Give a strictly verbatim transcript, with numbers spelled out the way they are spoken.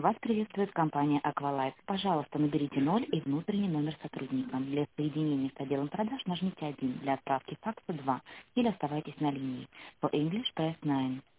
Вас приветствует компания Aqualife. Пожалуйста, наберите ноль и внутренний номер сотрудника. Для соединения с отделом продаж нажмите один, для отправки факса два или оставайтесь на линии. For English, press nine.